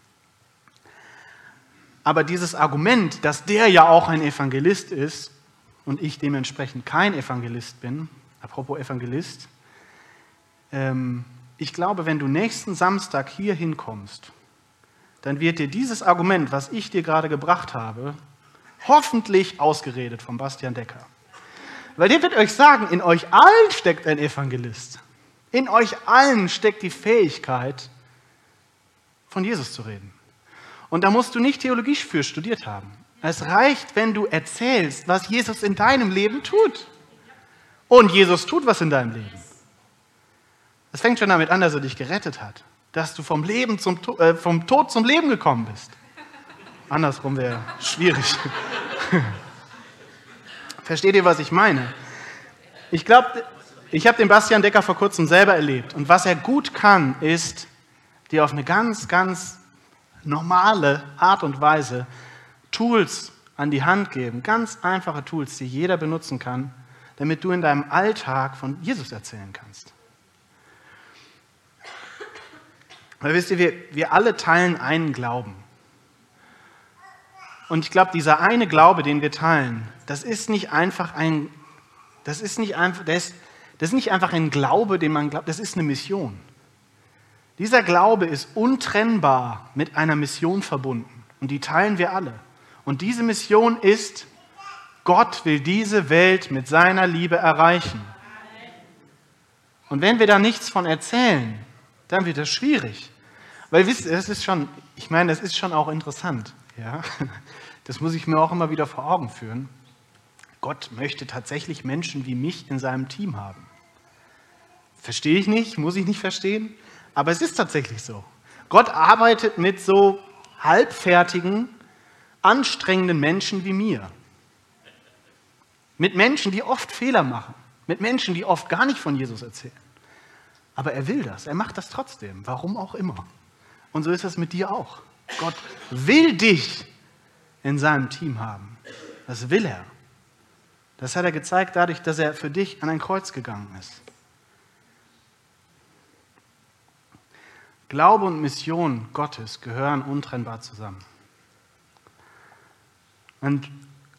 Aber dieses Argument, dass der ja auch ein Evangelist ist und ich dementsprechend kein Evangelist bin, apropos Evangelist, ähm, ich glaube, wenn du nächsten Samstag hier hinkommst, dann wird dir dieses Argument, was ich dir gerade gebracht habe, hoffentlich ausgeredet von Bastian Decker. Weil der wird euch sagen, in euch allen steckt ein Evangelist. In euch allen steckt die Fähigkeit, von Jesus zu reden. Und da musst du nicht Theologie für studiert haben. Es reicht, wenn du erzählst, was Jesus in deinem Leben tut. Und Jesus tut was in deinem Leben. Es fängt schon damit an, dass er dich gerettet hat. Dass du vom, Leben zum, äh, vom Tod zum Leben gekommen bist. Andersrum wäre schwierig. Versteht ihr, was ich meine? Ich glaube, ich habe den Bastian Decker vor kurzem selber erlebt. Und was er gut kann, ist, dir auf eine ganz, ganz normale Art und Weise Tools an die Hand geben. Ganz einfache Tools, die jeder benutzen kann, damit du in deinem Alltag von Jesus erzählen kannst. Weil wisst ihr, wir, wir alle teilen einen Glauben. Und ich glaube, dieser eine Glaube, den wir teilen, das ist nicht einfach ein, das ist nicht einfach, das ist, das ist nicht einfach ein Glaube, den man glaubt, das ist eine Mission. Dieser Glaube ist untrennbar mit einer Mission verbunden. Und die teilen wir alle. Und diese Mission ist, Gott will diese Welt mit seiner Liebe erreichen. Und wenn wir da nichts von erzählen, dann wird das schwierig. Weil wisst ihr, das ist schon, ich meine, das ist schon auch interessant. Ja? Das muss ich mir auch immer wieder vor Augen führen. Gott möchte tatsächlich Menschen wie mich in seinem Team haben. Verstehe ich nicht, muss ich nicht verstehen, aber es ist tatsächlich so. Gott arbeitet mit so halbfertigen, anstrengenden Menschen wie mir. Mit Menschen, die oft Fehler machen. Mit Menschen, die oft gar nicht von Jesus erzählen. Aber er will das, er macht das trotzdem, warum auch immer. Und so ist das mit dir auch. Gott will dich in seinem Team haben. Das will er. Das hat er gezeigt dadurch, dass er für dich an ein Kreuz gegangen ist. Glaube und Mission Gottes gehören untrennbar zusammen. Und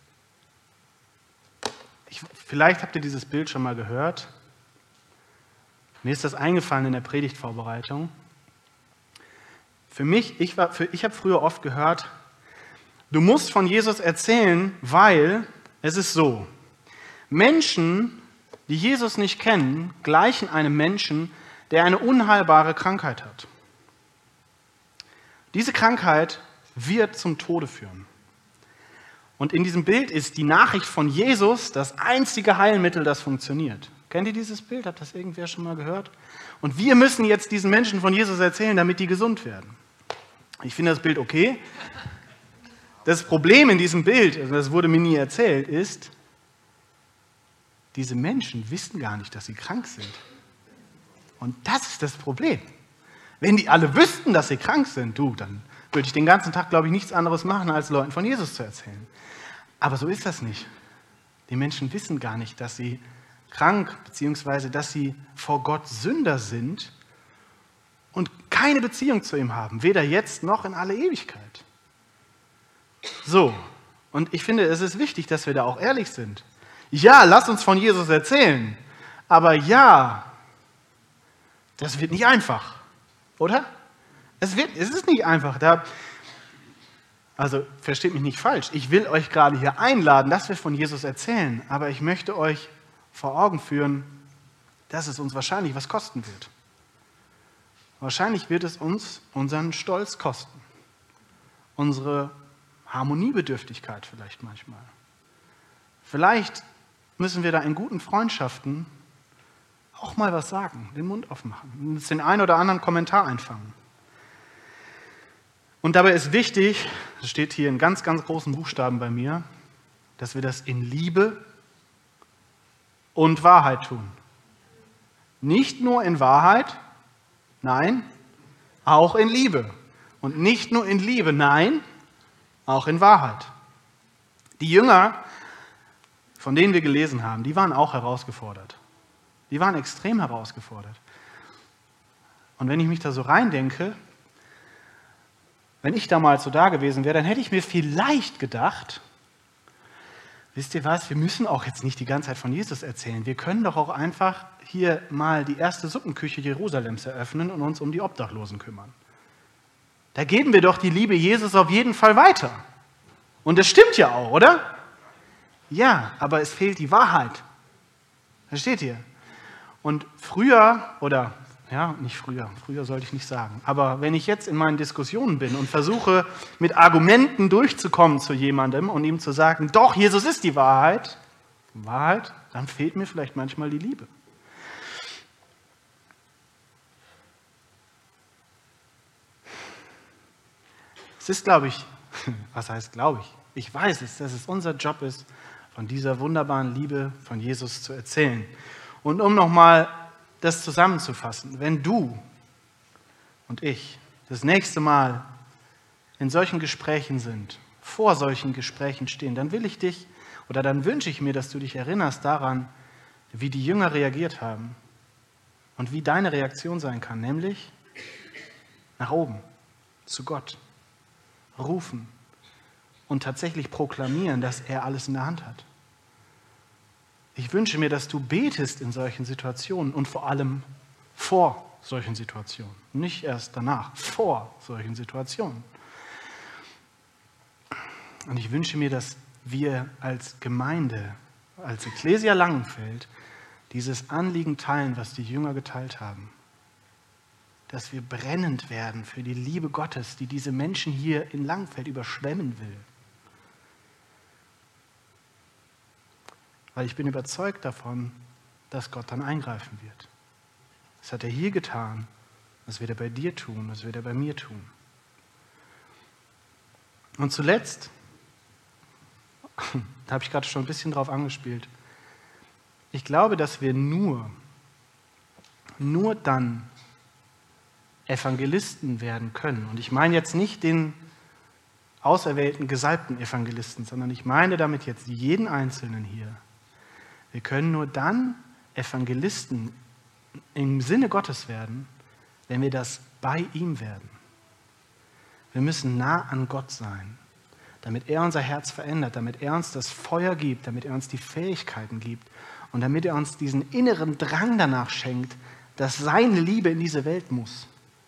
ich, vielleicht habt ihr dieses Bild schon mal gehört. Mir ist das eingefallen in der Predigtvorbereitung. Für mich, ich, war, für, ich habe früher oft gehört, du musst von Jesus erzählen, weil es ist so. Menschen, die Jesus nicht kennen, gleichen einem Menschen, der eine unheilbare Krankheit hat. Diese Krankheit wird zum Tode führen. Und in diesem Bild ist die Nachricht von Jesus das einzige Heilmittel, das funktioniert. Kennt ihr dieses Bild? Habt das irgendwer schon mal gehört? Und wir müssen jetzt diesen Menschen von Jesus erzählen, damit die gesund werden. Ich finde das Bild okay. Das Problem in diesem Bild, also das wurde mir nie erzählt, ist, diese Menschen wissen gar nicht, dass sie krank sind. Und das ist das Problem. Wenn die alle wüssten, dass sie krank sind, du, dann würde ich den ganzen Tag, glaube ich, nichts anderes machen, als Leuten von Jesus zu erzählen. Aber so ist das nicht. Die Menschen wissen gar nicht, dass sie krank, beziehungsweise dass sie vor Gott Sünder sind und keine Beziehung zu ihm haben, weder jetzt noch in alle Ewigkeit. So, und ich finde, es ist wichtig, dass wir da auch ehrlich sind. Ja, lass uns von Jesus erzählen, aber ja, das wird nicht einfach, oder? Es, wird, es ist nicht einfach. Da, also versteht mich nicht falsch, ich will euch gerade hier einladen, dass wir von Jesus erzählen, aber ich möchte euch vor Augen führen, dass es uns wahrscheinlich was kosten wird. Wahrscheinlich wird es uns unseren Stolz kosten, unsere Harmoniebedürftigkeit vielleicht manchmal. Vielleicht müssen wir da in guten Freundschaften auch mal was sagen, den Mund aufmachen, uns den einen oder anderen Kommentar einfangen. Und dabei ist wichtig, das steht hier in ganz, ganz großen Buchstaben bei mir, dass wir das in Liebe und Wahrheit tun. Nicht nur in Wahrheit, nein, auch in Liebe. Und nicht nur in Liebe, nein, auch in Wahrheit. Die Jünger, von denen wir gelesen haben, die waren auch herausgefordert. Die waren extrem herausgefordert. Und wenn ich mich da so reindenke, wenn ich damals so da gewesen wäre, dann hätte ich mir vielleicht gedacht, wisst ihr was, wir müssen auch jetzt nicht die ganze Zeit von Jesus erzählen. Wir können doch auch einfach hier mal die erste Suppenküche Jerusalems eröffnen und uns um die Obdachlosen kümmern. Da geben wir doch die Liebe Jesus auf jeden Fall weiter. Und das stimmt ja auch, oder? Ja, aber es fehlt die Wahrheit. Versteht ihr? Und früher, oder ja, nicht früher, früher sollte ich nicht sagen, aber wenn ich jetzt in meinen Diskussionen bin und versuche, mit Argumenten durchzukommen zu jemandem und ihm zu sagen, doch, Jesus ist die Wahrheit, Wahrheit, dann fehlt mir vielleicht manchmal die Liebe. Es ist, glaube ich, was heißt glaube ich? Ich weiß es, dass es unser Job ist, von dieser wunderbaren Liebe von Jesus zu erzählen. Und um nochmal das zusammenzufassen, wenn du und ich das nächste Mal in solchen Gesprächen sind, vor solchen Gesprächen stehen, dann will ich dich oder dann wünsche ich mir, dass du dich erinnerst daran, wie die Jünger reagiert haben und wie deine Reaktion sein kann, nämlich nach oben, zu Gott, rufen und tatsächlich proklamieren, dass er alles in der Hand hat. Ich wünsche mir, dass du betest in solchen Situationen und vor allem vor solchen Situationen. Nicht erst danach, vor solchen Situationen. Und ich wünsche mir, dass wir als Gemeinde, als Ecclesia Langenfeld, dieses Anliegen teilen, was die Jünger geteilt haben. Dass wir brennend werden für die Liebe Gottes, die diese Menschen hier in Langenfeld überschwemmen will. Weil ich bin überzeugt davon, dass Gott dann eingreifen wird. Das hat er hier getan, das wird er bei dir tun, das wird er bei mir tun. Und zuletzt, da habe ich gerade schon ein bisschen drauf angespielt, ich glaube, dass wir nur, nur dann Evangelisten werden können. Und ich meine jetzt nicht den auserwählten, gesalbten Evangelisten, sondern ich meine damit jetzt jeden Einzelnen hier. Wir können nur dann Evangelisten im Sinne Gottes werden, wenn wir das bei ihm werden. Wir müssen nah an Gott sein, damit er unser Herz verändert, damit er uns das Feuer gibt, damit er uns die Fähigkeiten gibt und damit er uns diesen inneren Drang danach schenkt, dass seine Liebe in diese Welt muss.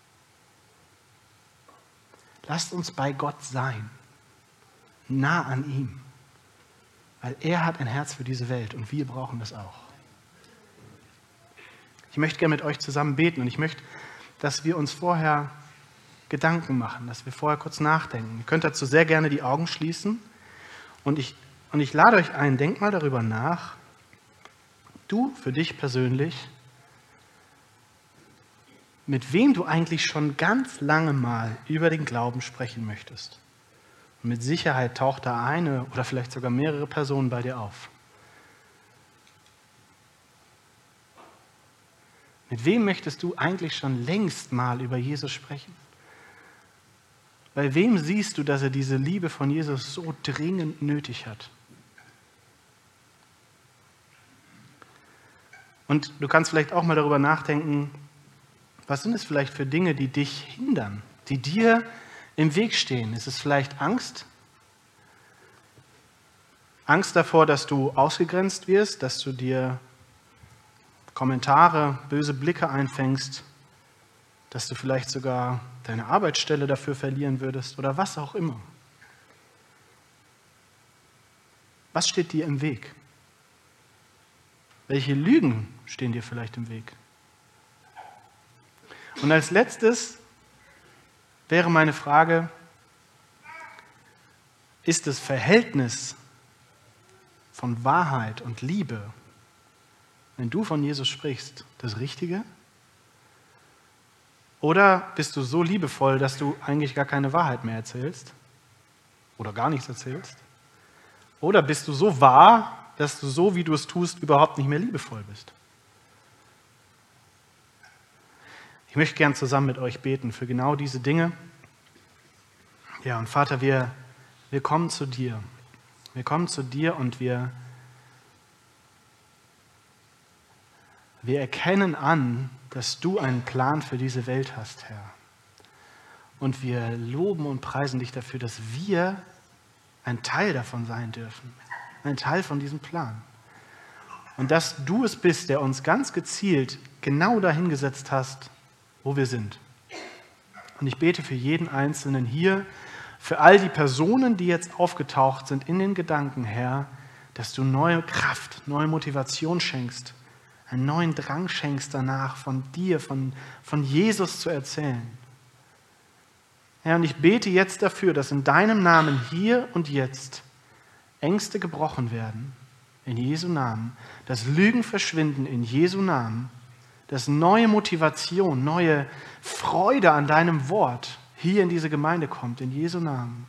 Lasst uns bei Gott sein, nah an ihm. Weil er hat ein Herz für diese Welt und wir brauchen das auch. Ich möchte gerne mit euch zusammen beten und ich möchte, dass wir uns vorher Gedanken machen, dass wir vorher kurz nachdenken. Ihr könnt dazu sehr gerne die Augen schließen und ich, und ich lade euch ein, denkt mal darüber nach, du für dich persönlich, mit wem du eigentlich schon ganz lange mal über den Glauben sprechen möchtest. Und mit Sicherheit taucht da eine oder vielleicht sogar mehrere Personen bei dir auf. Mit wem möchtest du eigentlich schon längst mal über Jesus sprechen? Bei wem siehst du, dass er diese Liebe von Jesus so dringend nötig hat? Und du kannst vielleicht auch mal darüber nachdenken, was sind es vielleicht für Dinge, die dich hindern, die dir im Weg stehen? Ist es vielleicht Angst? Angst davor, dass du ausgegrenzt wirst, dass du dir Kommentare, böse Blicke einfängst, dass du vielleicht sogar deine Arbeitsstelle dafür verlieren würdest oder was auch immer. Was steht dir im Weg? Welche Lügen stehen dir vielleicht im Weg? Und als letztes wäre meine Frage, ist das Verhältnis von Wahrheit und Liebe, wenn du von Jesus sprichst, das Richtige? Oder bist du so liebevoll, dass du eigentlich gar keine Wahrheit mehr erzählst? Oder gar nichts erzählst? Oder bist du so wahr, dass du so, wie du es tust, überhaupt nicht mehr liebevoll bist. Ich möchte gern zusammen mit euch beten für genau diese Dinge. Ja, und Vater, wir, wir kommen zu dir. Wir kommen zu dir und wir, wir erkennen an, dass du einen Plan für diese Welt hast, Herr. Und wir loben und preisen dich dafür, dass wir ein Teil davon sein dürfen. Ein Teil von diesem Plan. Und dass du es bist, der uns ganz gezielt genau dahin gesetzt hast, wo wir sind. Und ich bete für jeden Einzelnen hier, für all die Personen, die jetzt aufgetaucht sind in den Gedanken, Herr, dass du neue Kraft, neue Motivation schenkst, einen neuen Drang schenkst danach, von dir, von, von Jesus zu erzählen. Herr, und ich bete jetzt dafür, dass in deinem Namen hier und jetzt Ängste gebrochen werden, in Jesu Namen, dass Lügen verschwinden, in Jesu Namen, dass neue Motivation, neue Freude an deinem Wort hier in diese Gemeinde kommt, in Jesu Namen.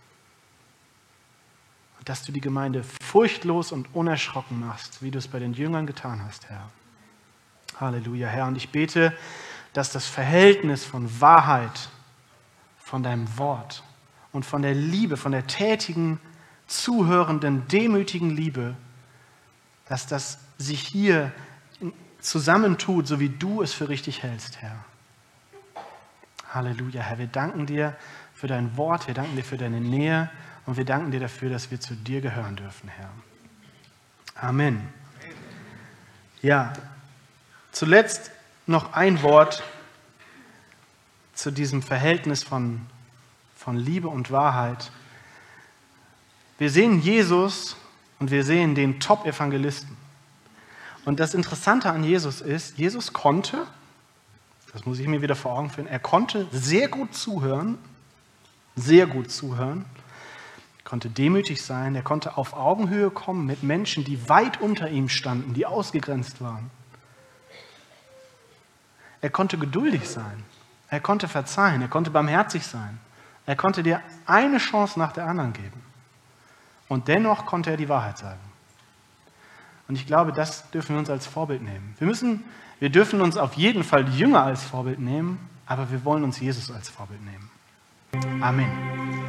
Und dass du die Gemeinde furchtlos und unerschrocken machst, wie du es bei den Jüngern getan hast, Herr. Halleluja, Herr. Und ich bete, dass das Verhältnis von Wahrheit, von deinem Wort und von der Liebe, von der tätigen, zuhörenden, demütigen Liebe, dass das sich hier zusammentut, so wie du es für richtig hältst, Herr. Halleluja, Herr. Wir danken dir für dein Wort, wir danken dir für deine Nähe und wir danken dir dafür, dass wir zu dir gehören dürfen, Herr. Amen. Ja, zuletzt noch ein Wort zu diesem Verhältnis von, von Liebe und Wahrheit. Wir sehen Jesus und wir sehen den Top-Evangelisten. Und das Interessante an Jesus ist, Jesus konnte, das muss ich mir wieder vor Augen führen, er konnte sehr gut zuhören, sehr gut zuhören, konnte demütig sein, er konnte auf Augenhöhe kommen mit Menschen, die weit unter ihm standen, die ausgegrenzt waren. Er konnte geduldig sein, er konnte verzeihen, er konnte barmherzig sein, er konnte dir eine Chance nach der anderen geben. Und dennoch konnte er die Wahrheit sagen. Und ich glaube, das dürfen wir uns als Vorbild nehmen. Wir müssen, wir dürfen uns auf jeden Fall die Jünger als Vorbild nehmen, aber wir wollen uns Jesus als Vorbild nehmen. Amen.